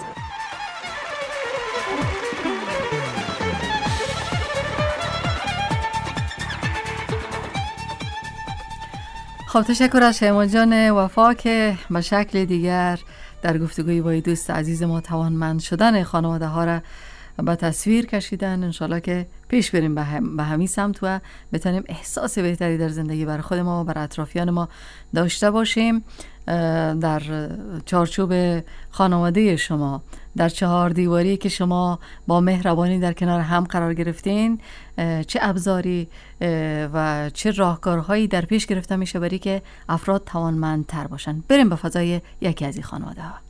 خب تشکر از شیما جان وفا که به شکل دیگر در گفتگوی با دوست عزیز ما توانمند شدن خانواده ها را به تصویر کشیدن. انشالله که پیش بریم به, هم، به همین سمت و بتونیم احساس بهتری در زندگی برای خود ما و برای اطرافیان ما داشته باشیم. در چارچوب خانواده شما، در چهار دیواری که شما با مهربانی در کنار هم قرار گرفتین، چه ابزاری و چه راهکارهایی در پیش گرفته میشه برای که افراد توانمندتر باشن؟ بریم به فضای یکی از این خانواده ها.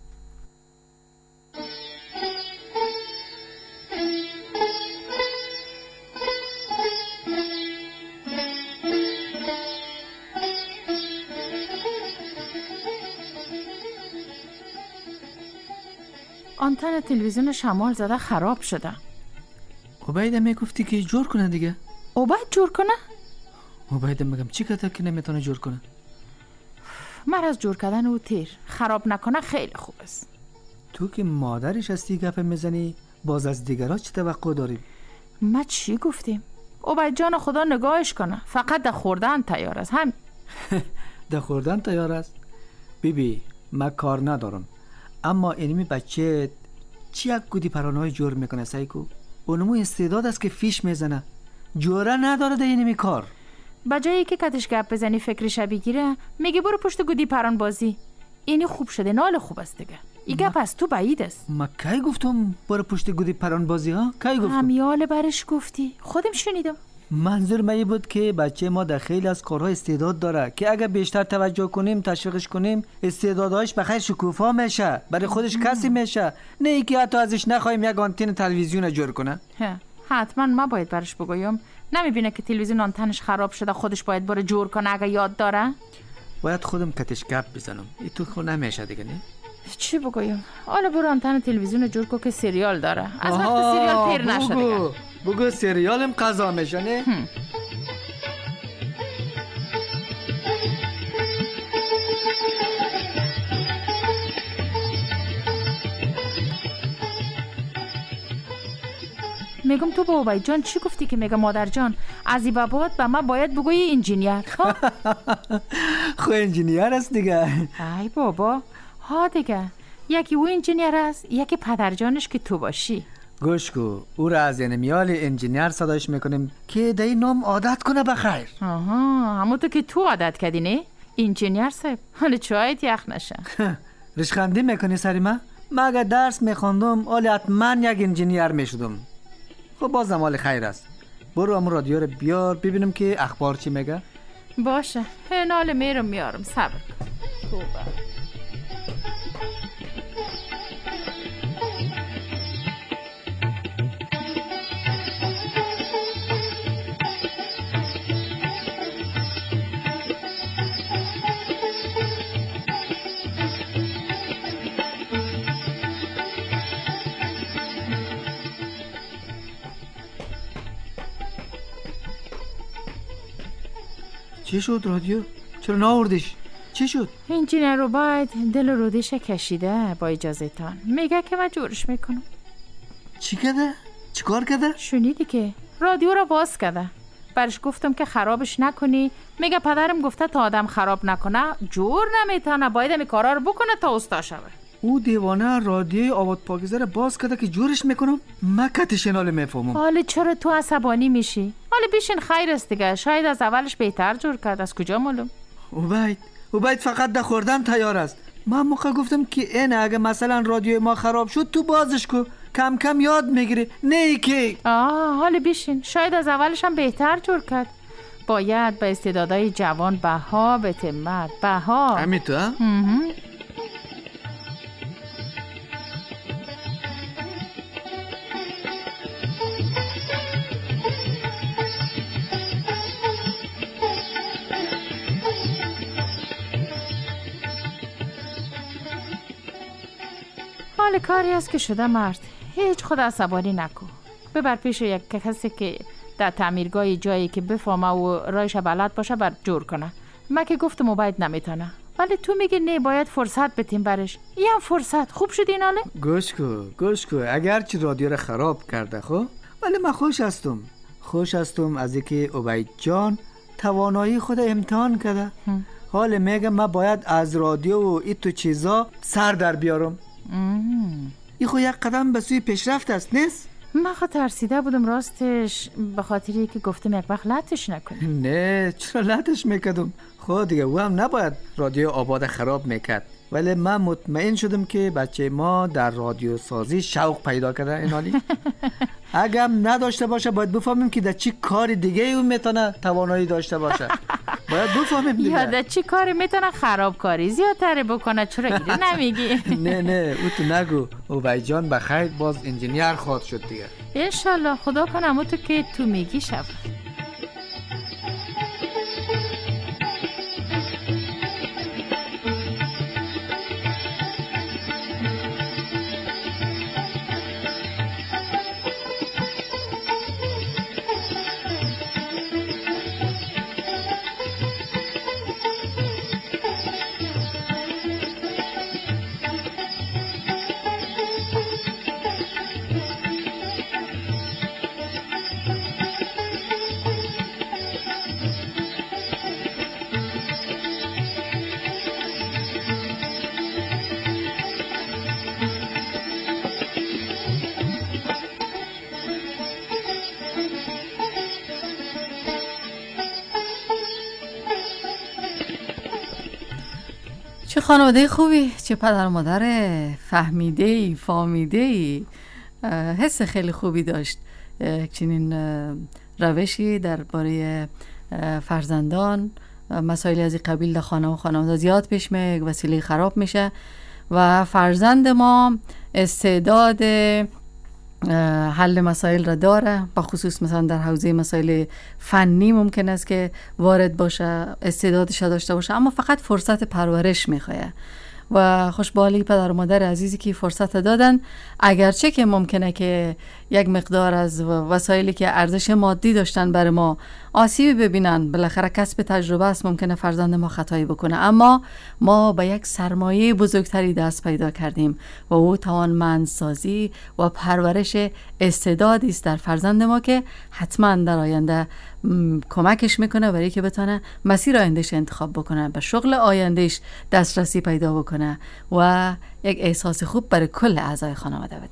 آنتن تلویزیون شمال زده خراب شده. عبید میگفتی که جور کنه دیگه. عبید جور کنه؟ عبید میگم چی کته که نمیتونه جور کنه؟ من از جور کردن او تیر خراب نکنه خیلی خوب است. تو که مادرش هستی گپ میزنی، باز از دیگرها چی توقع داریم؟ ما چی گفتیم؟ عبید جان خدا نگاهش کنه، فقط ده خوردن تیار است. هم ده خوردن تیار است؟ بیبی من کار ندارم، اما اینمی بچه چی یک گودی پرانهای جور میکنه سایکو؟ اونمو استعداد است که فیش میزنه، جوره نداره ده اینمی کار. بجایی که کتش گپ بزنی فکرش بگیره میگه برو پشت گودی پران بازی. اینی خوب شده، نال خوب است دیگه. این گپ از تو بعید است. ما کی گفتم برو پشت گودی پران بازی ها؟ کی گفتم؟ همیال برش گفتی، خودم شنیدم. منظور من بود که بچه ما در خیلی از کارها استعداد داره که اگر بیشتر توجه کنیم، تشویقش کنیم، استعدادهاش بخیر شکوفا میشه، برای خودش کسی میشه، نه ای که حتی ازش نخواهیم یک آنتن تلویزیون جور کنه. حتما ما باید برش بگویم. نمیبینه که تلویزیون آنتنش خراب شده، خودش باید بره جور کنه اگه یاد داره؟ باید خودم کتش گپ بزنم. این تو خود نمیشه دیگه نه؟ چی بگویم؟ حالا برو آنتن تلویزیون جور کو که سریال داره. از وقت سریال پیر نشه دیگه. بگو سریالم قضا میشه نه؟ میگم تو با عبید جان چی گفتی که میگه مادر جان از این بابات به من باید بگویی انجینیر؟ خو انجینیر است دیگه. ای بابا ها دیگه، یکی او انجینیر است، یکی پدر جانش که تو باشی. گوش کو، او را از انمیال انجینیر صدایش میکنیم که در این نام عادت کنه بخیر. آها، همون تو که تو عادت کردی نه؟ انجینیر صاحب، حالا چایت یخ نشه. رشخندی میکنی سری من؟ من اگر درس میخوندم حالا حتما یک انجینیر میشدم. خب بازم حال خیر است. برو امون رادیو رو بیار ببینم که اخبار چی میگه. باشه، هنال میرم میارم، صبر کن. خوبه. چی شد رادیو؟ چرا ناوردش؟ چی شد؟ انجینیر رو باید دل رودیش کشیده با اجازه تان. میگه که من جورش میکنم. چی کده؟ چی کار کده؟ شنیدی که رادیو رو باز کده. برش گفتم که خرابش نکنی. میگه پدرم گفته تا آدم خراب نکنه جور نمیتونه، باید همی کارا رو بکنه تا استا شوه. او دیوانه رادیوی آباد پاکیزه رو باز کده که جورش میکنم؟ من کتش ناله میفهمم. حالا چرا تو عصبانی میشی؟ حالا بیشین خیر است دیگه، شاید از اولش بهتر جور کرد. از کجا معلوم؟ عبید عبید فقط ده خوردن تیار است. من موقع گفتم که این اگه مثلا رادیوی ما خراب شد تو بازش کو، کم کم یاد میگیره. نه ای که آه حالا بیشین، شاید از اولش هم بهتر جور کرد. باید به استعدادهای جوان بها بده مرد، بها. همین تو ها؟ حال کاری است که شده مرد، هیچ خود عصبانی نکو. ببر پیش یک کسی که در تعمیرگاه جایی که بفهمه و رایش بلد باشه بر جور کنه. من که گفتم عبید نمیتونه، ولی تو میگی نه باید فرصت بتیم برش. این هم فرصت خوب شد این حاله؟ گوش کو گوش کو، اگرچه رادیو رو خراب کرده خب، ولی من خوش هستم. خوش هستم از اینکه عبید جان توانایی خود امتحان کرده. حال میگم من باید از رادیو و این تو چیزا سر در بیارم. این خو یک قدم به سوی پیشرفت است نیست؟ من خود ترسیده بودم راستش، به خاطری که گفتم یک وقت لطش نکنی. نه چرا لطش میکردم؟ خود دیگه او هم نباید رادیو آباد خراب میکرد، ولی من مطمئن شدم که بچه ما در رادیو سازی شوق پیدا کرده. اینالی اگه هم نداشته باشه باید بفهمیم که در چی کار دیگه اون میتونه توانایی داشته باشه. باید بفهمیم دیگه یا در چی کاری میتونه خرابکاری زیادتر بکنه. چرا اینو نمیگی؟ نه نه او تو نگو. عبید جان بخیر باز انجینیر خواهد شد دیگه انشالله. خدا کنم او تو که تو میگی شب. چه خانواده خوبی، چه پدر و مادر فهمیده ای فامیده ای. حس خیلی خوبی داشت چنین روشی درباره فرزندان. مسائلی از این قبیل در خانه و خانواده زیاد پیش میاد، وسیله خراب میشه و فرزند ما استعداد حل مسائل را داره، با خصوص مثلا در حوزه مسائل فنی ممکن است که وارد باشه، استعدادش داشته باشه، اما فقط فرصت پرورش میخواد. و خوشبالی پدر و مادر عزیزی که فرصت دادن، اگرچه که ممکنه که یک مقدار از وسایلی که ارزش مادی داشتن برای ما آسیبی ببینن، بالاخره کسب تجربه است، ممکنه فرزند ما خطایی بکنه، اما ما با یک سرمایه بزرگتری دست پیدا کردیم و او توانمندسازی و پرورش استعدادی است در فرزند ما که حتما در آینده کمکش میکنه برای که بتونه مسیر آیندهش انتخاب بکنه، به شغل آیندهش دسترسی پیدا بکنه و یک احساس خوب برای کل اعضای خانواده بده.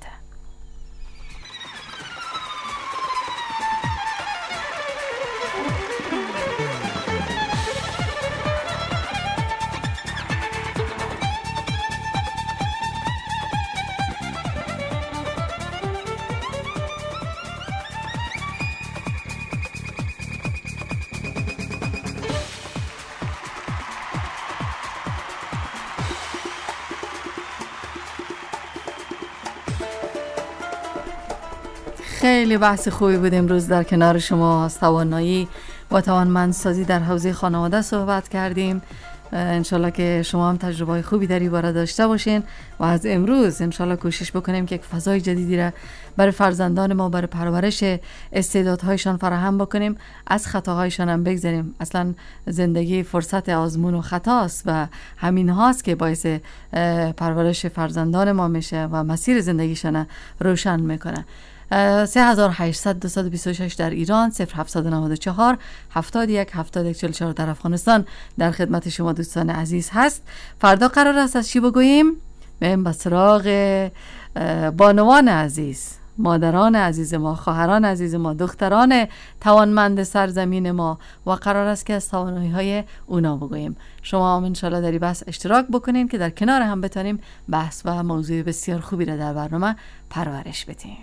خیلی بحث خوبی بود امروز در کنار شما. از توانایی و توانمندسازی در حوزه خانواده صحبت کردیم. انشالله که شما هم تجربه خوبی در این باره داشته باشین و از امروز انشالله کوشش بکنیم که یک فضای جدیدی را برای فرزندان ما، برای پرورش استعدادهایشان فراهم بکنیم، از خطاهایشان هم بگذاریم. اصلا زندگی فرصت آزمون و خطاست و همین هاست که باعث پرورش فرزندان ما میشه و مسیر زندگیشان روشن میکنه. سه هزار و هشتصد دویست و بیست و شش در ایران، صفر هفتصد و نود و چهار هفتاد و یک هفتاد و یک چهل و چهار در افغانستان در خدمت شما دوستان عزیز هست. فردا قرار است از چی بگوییم؟ بریم به سراغ بانوان عزیز، مادران عزیز ما، خواهران عزیز ما، دختران توانمند سرزمین ما و قرار است که از توانایی های اونا بگوییم. شما هم انشالله در این بحث اشتراک بکنین که در کنار هم بتانیم بحث و موضوع بسیار خوبی را در برنامه پرورش بدیم.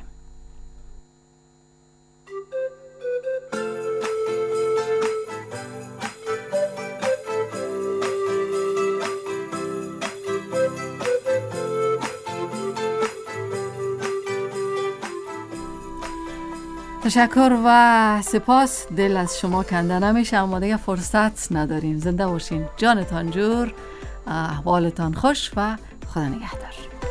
تشکر و سپاس. دل از شما کنده نمیشه، اما دیگه فرصت نداریم. زنده باشین، جانتان جور، احوالتان خوش و خدا نگهدار.